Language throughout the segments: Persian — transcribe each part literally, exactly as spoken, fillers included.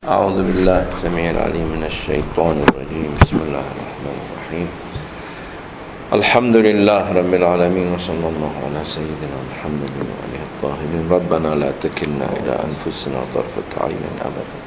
اعوذ بالله السميع العليم من الشيطان الرجيم. بسم الله الرحمن الرحيم. الحمد لله رب العالمين وصلى الله على سيدنا محمد وعلى الطاهرين. ربنا لا تكلنا الى انفسنا طرفة عين ابدا.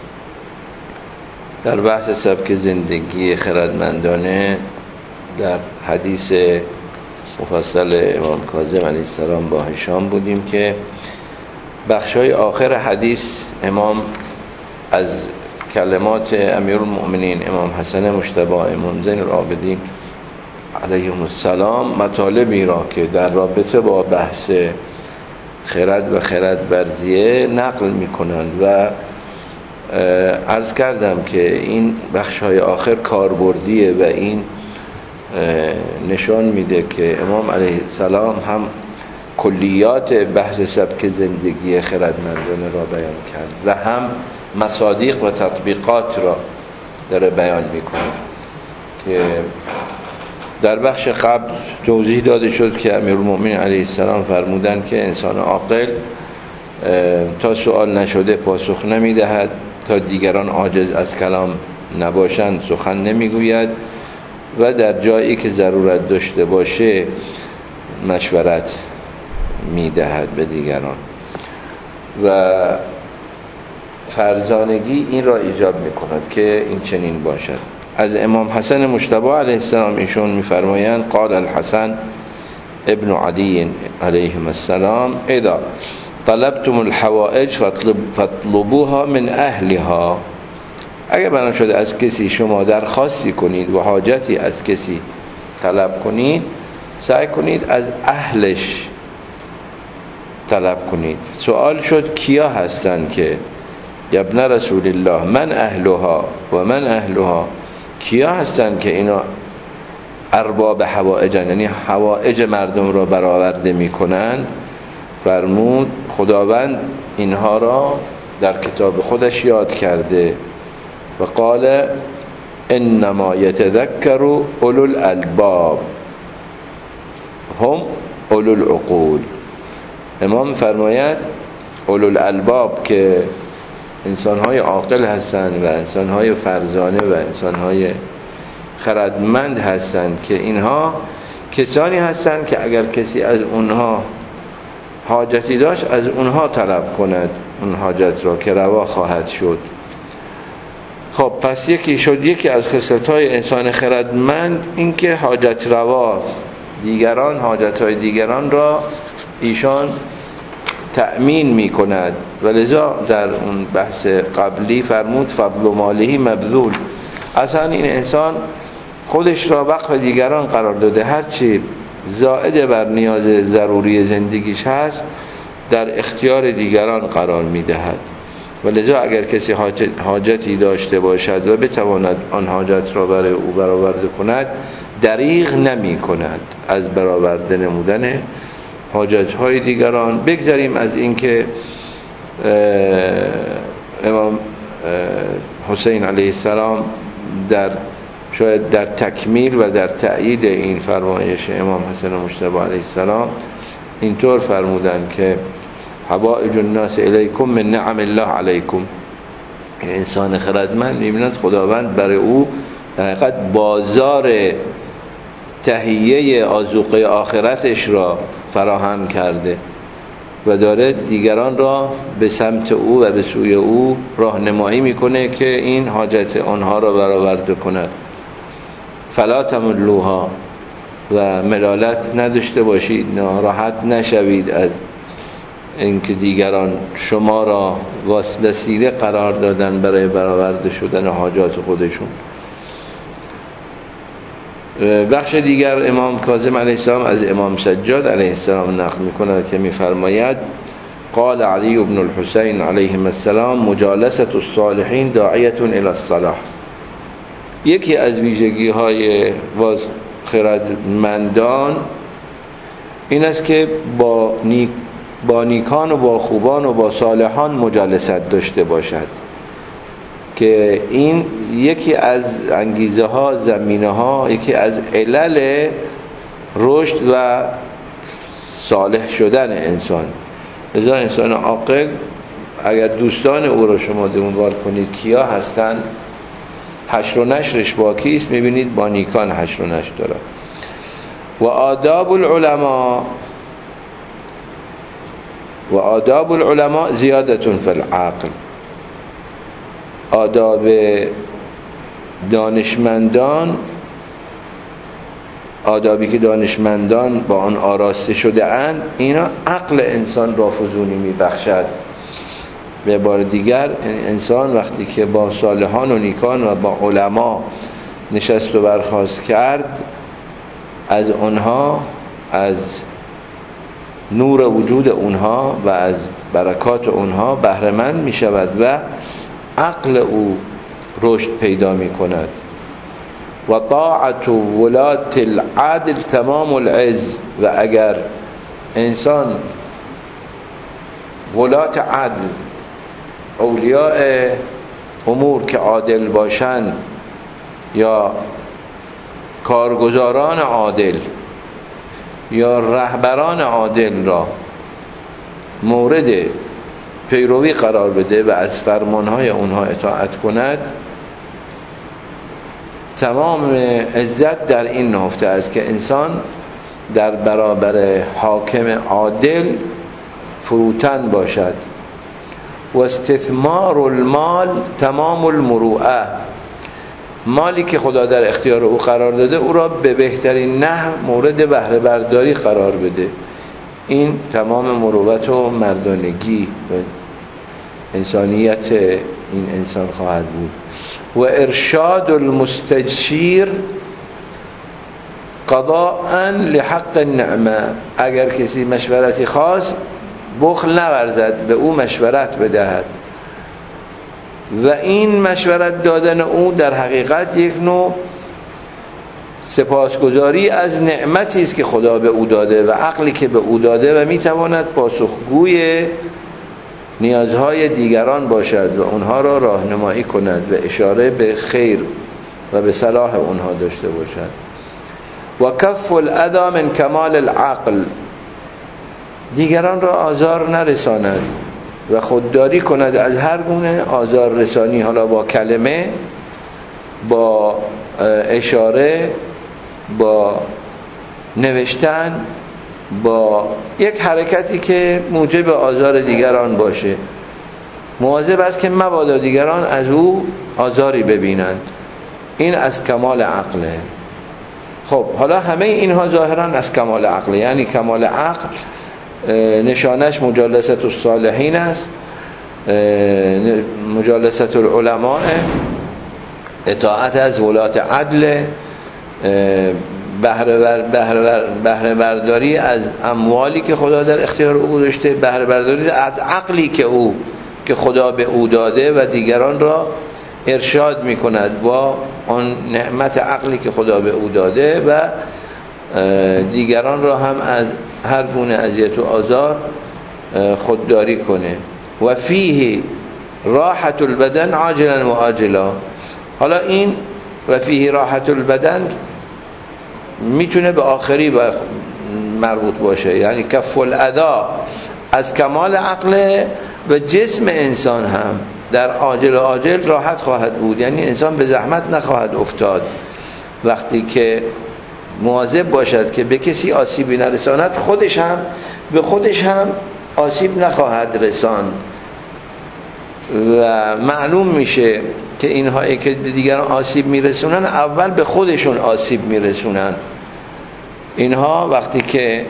در بحث سبک زندگی خردمندانه در حدیث مفصل امام کاظم علیه السلام با هشام بودیم که بخشای آخر حدیث امام از کلمات امیرالمؤمنین امام حسن مجتبی امام زین العابدین علیهم السلام مطالبی را که در رابطه با بحث خرد و خرد ورزیه نقل می کنند و عرض کردم که این بخشای آخر کاربردیه و این نشان میده که امام علیه السلام هم کلیات بحث سبک زندگی خردمندانه را بیان کرد و هم مصادیق و تطبیقات را داره بیان میکنه که در بخش قبل توضیح داده شد که امیرالمؤمنین علیه السلام فرمودن که انسان عاقل تا سوال نشده پاسخ نمیدهد، تا دیگران عاجز از کلام نباشند سخن نمیگوید و در جایی که ضرورت داشته باشه مشورت میدهد به دیگران و فرزانگی این را ایجاب میکند که این چنین باشد. از امام حسن مجتبی علیه السلام ایشون میفرمایند قال الحسن ابن علی علیهم السلام اذا طلبتم الحوائج فاطلب فاطلبوها من اهلها. اگر بنا شده از کسی شما درخواستی کنید و حاجتی از کسی طلب کنید سعی کنید از اهلش طلب کنید. سوال شد کیا هستند که ابن رسول الله من اهلها و من اهلها، کیا هستند که اینا ارباب حوائجن، یعنی حوائج مردم را برآورده میکنند؟ فرمود خداوند اینها را در کتاب خودش یاد کرده و قال انما یتذکر اولو الالباب هم اولو العقول. امام فرماید اولو الالباب که انسان‌های عاقل هستند و انسان‌های فرزانه و انسان‌های خردمند هستند که اینها کسانی هستند که اگر کسی از اونها حاجتی داشت از اونها طلب کند اون حاجت را که روا خواهد شد. خب پس یکی شد یکی از خصلت‌های انسان خردمند این که حاجت رواست، دیگران حاجت‌های دیگران را ایشان تأمین می کند و لذا در اون بحث قبلی فرمود فضل ماله مبذول. اصلا این انسان خودش را وقف دیگران قرار داده، هرچی زائد بر نیاز ضروری زندگیش هست در اختیار دیگران قرار می دهد و لذا اگر کسی حاجتی داشته باشد و بتواند آن حاجت را برای او برآورده کند دریغ نمی کند از برآورده نمودن حاجت‌های دیگران. بگذاریم از اینکه امام حسین علیه السلام در شاید در تکمیل و در تأیید این فرمایش امام حسن مجتبی علیه السلام اینطور فرمودند که حوائج الناس الیکم من نعم الله علیکم. انسان خردمند می‌بیند خداوند برای او در حقیقت بازار تهیه آذوقه آخرتش را فراهم کرده و داره دیگران را به سمت او و به سوی او راهنمایی میکنه که این حاجت آنها را برآورده کند. فلا تملوها و ملالت نداشته باشید، ناراحت نشوید از اینکه دیگران شما را وسیله قرار دادن برای برآورده شدن حاجات خودشون. بخش دیگر امام کاظم علیه السلام از امام سجاد علیه السلام نقل می‌کند که می‌فرماید قال علی بن الحسین علیهم السلام مجالسة الصالحین داعیة الی الصلاح. یکی از ویژگی‌های باز خردمندان این است که با نیک با نیکان و با خوبان و با صالحان مجالست داشته باشد که این یکی از انگیزه ها زمینه ها یکی از علل رشد و صالح شدن انسان. لذا انسان عاقل اگر دوستان او را شما دنبال کنید کیا هستند، حشر و نشرش با کیست؟ میبینید با نیکان حشر و نشر داره. و آداب العلماء و آداب العلماء زیادتون فی العقل، آداب دانشمندان، آدابی که دانشمندان با آن آراسته شده اند، اینا عقل انسان را فزونی میبخشد. به بار دیگر انسان وقتی که با صالحان و نیکان و با علما نشست و برخاست کرد، از اونها، از نور وجود اونها و از برکات اونها بهره مند می شود و عقل او رشد پیدا می کند. و طاعت ولات العدل تمام العز، و اگر انسان ولات عدل، اولیاء امور که عادل باشند یا کارگزاران عادل یا رهبران عادل را مورد پیروی قرار بده و از فرمانهای اونها اطاعت کند، تمام عزت در این نهفته است که انسان در برابر حاکم عادل فروتن باشد. و استثمار المال تمام المروءه، مالی که خدا در اختیار او قرار داده او را به بهترین نحو مورد بهره برداری قرار بده، این تمام مروت و مردانگی و انسانیت این انسان خواهد بود. و ارشاد المستجیر قضاء لحق النعمه، اگر کسی مشورتی خواست بخل نورزد، به او مشورت بدهد و این مشورت دادن او در حقیقت یک نوع سپاسگزاری از نعمتی است که خدا به او داده و عقلی که به او داده و میتواند پاسخگوی نیازهای دیگران باشد و اونها را راهنمایی کند و اشاره به خیر و به صلاح اونها داشته باشد. و کف الاذی من کمال العقل، دیگران را آزار نرساند و خودداری کند از هر گونه آزار رسانی، حالا با کلمه، با اشاره، با نوشتن، با یک حرکتی که موجب آزار دیگران باشه. مواظب است که مبادا دیگران از او آزاری ببینند. این از کمال عقله. خب حالا همه اینها ظاهرا از کمال عقله، یعنی کمال عقل نشانش مجالست الصالحین است، مجالست العلماء، اطاعت از ولات عدل، بهره برداری از اموالی که خدا در اختیار او گذاشته، بهره برداری از عقلی که او که خدا به او داده و دیگران را ارشاد می کند با آن نعمت عقلی که خدا به او داده و دیگران را هم از هر گونه اذیت و آزار خودداری کنه. و فیه راحت البدن عاجلا و آجلا، حالا این و فیه راحت البدن میتونه به آخری مربوط باشه، یعنی کف الاذی از کمال عقل و جسم انسان هم در عاجل و آجل راحت خواهد بود، یعنی انسان به زحمت نخواهد افتاد وقتی که مواظب باشد که به کسی آسیبی نرساند، خودش هم به خودش هم آسیب نخواهد رساند و معلوم میشه که اینهایی که دیگران آسیب میرسونن اول به خودشون آسیب میرسونن. اینها وقتی که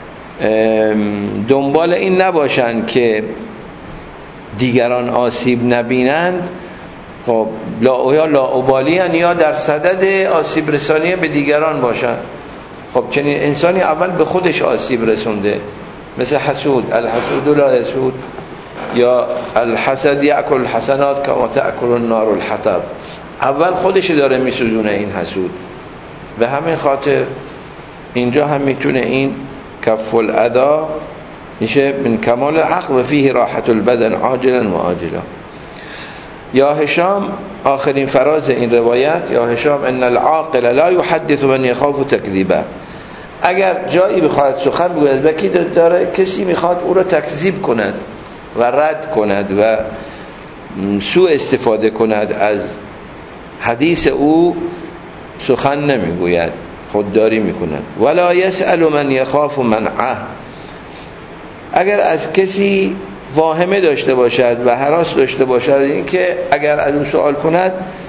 دنبال این نباشن که دیگران آسیب نبینند، خب لا یا لاابالی ان یا در صدد آسیب رسانی به دیگران باشند. خب چنین انسانی اول به خودش آسیب رسونده، مثل حسود، الحسود لا یسود، یا الحسد یاکل الحسنات کما تاکل النار الحطب، اول خودش داره میسوزونه این حسود. به همین خاطر اینجا هم میتونه این کف الاذی میشه من کمال عقل و فیه راحت البدن عاجلا و آجلا. یا هشام آخرین فراز این روایت، یا هشام ان العاقل لا يحدث من يخاف تكذيبه، اگر جایی بخواهد سخن بگوید و کی داره کسی میخواد او را تکذیب کند و رد کند و سوء استفاده کند از حدیث او سخن نمیگوید، خودداری میکند. ولا یسأل من یخاف منعه، اگر از کسی واهمه داشته باشد و هراس داشته باشد این که اگر از او سوال کند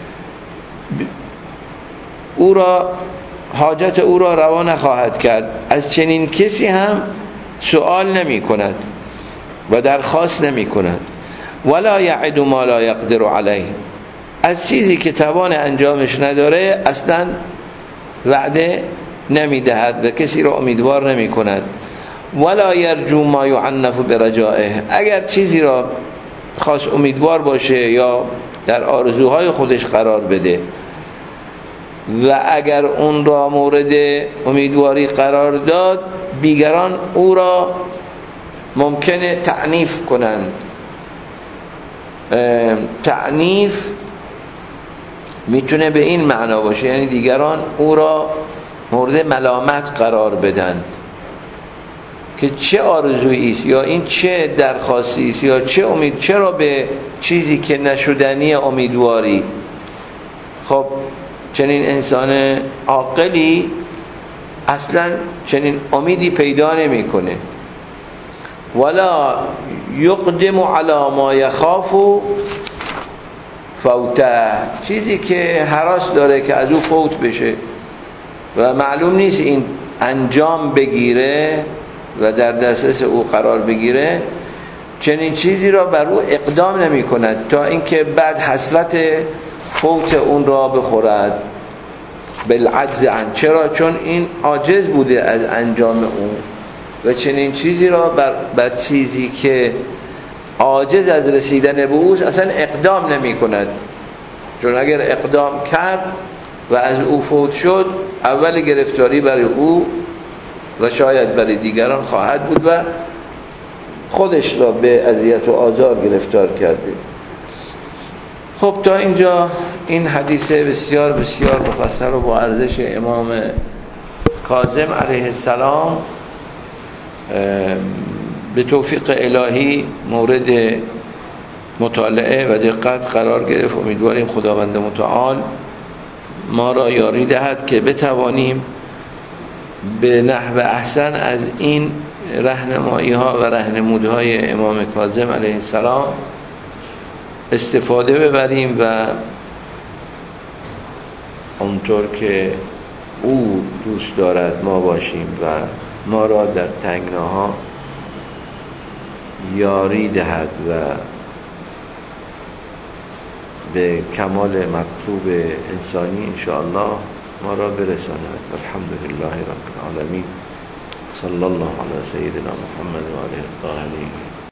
او را حاجت او را روا نخواهد کرد، از چنین کسی هم سوال نمی کند و درخواست نمی کند. ولا یعد ما لا یقدر علیه، از چیزی که توان انجامش نداره اصلا وعده نمی دهد و کسی را امیدوار نمی کند. ولا یرجو ما یعنف برجائه، اگر چیزی را خاص امیدوار باشه یا در آرزوهای خودش قرار بده و اگر اون را مورد امیدواری قرار داد دیگران او را ممکنه تعنیف کنند. تعنیف میتونه به این معنا باشه، یعنی دیگران او را مورد ملامت قرار بدند که چه آرزویی است یا این چه درخواستی است یا چه امید، چرا به چیزی که نشدنی امیدواری. خب چنین انسان عاقلی اصلا چنین امیدی پیدا نمیکنه. ولا یقدم علی ما یخاف فوته، چیزی که هراس داره که از او فوت بشه و معلوم نیست این انجام بگیره و در دسترس او قرار بگیره، چنین چیزی را بر او اقدام نمی کند تا اینکه بعد حسرت فوت اون را بخورد بالعجز عن، چرا؟ چون این عاجز بوده از انجام اون و چنین چیزی را بر, بر چیزی که عاجز از رسیدن به اوست اصلا اقدام نمی کند، چون اگر اقدام کرد و از او فوت شد اول گرفتاری برای او و شاید برای دیگران خواهد بود و خودش را به اذیت و آزار گرفتار کرده. خب تا اینجا این حدیث بسیار بسیار مفصل و با ارزش امام کاظم علیه السلام به توفیق الهی مورد مطالعه و دقت قرار گرفت. امیدواریم خداوند متعال ما را یاری دهد که بتوانیم به نحو احسن از این راهنمایی ها و راهنمودهای امام کاظم علیه السلام استفاده ببریم و اونطور که او دوست دارد ما باشیم و ما را در تنگناها یاری دهد و به کمال مطلوب انسانی انشاءالله ما را برساند. الحمدلله رب العالمین. صلی الله علی سیدنا محمد و آله الطاهرین.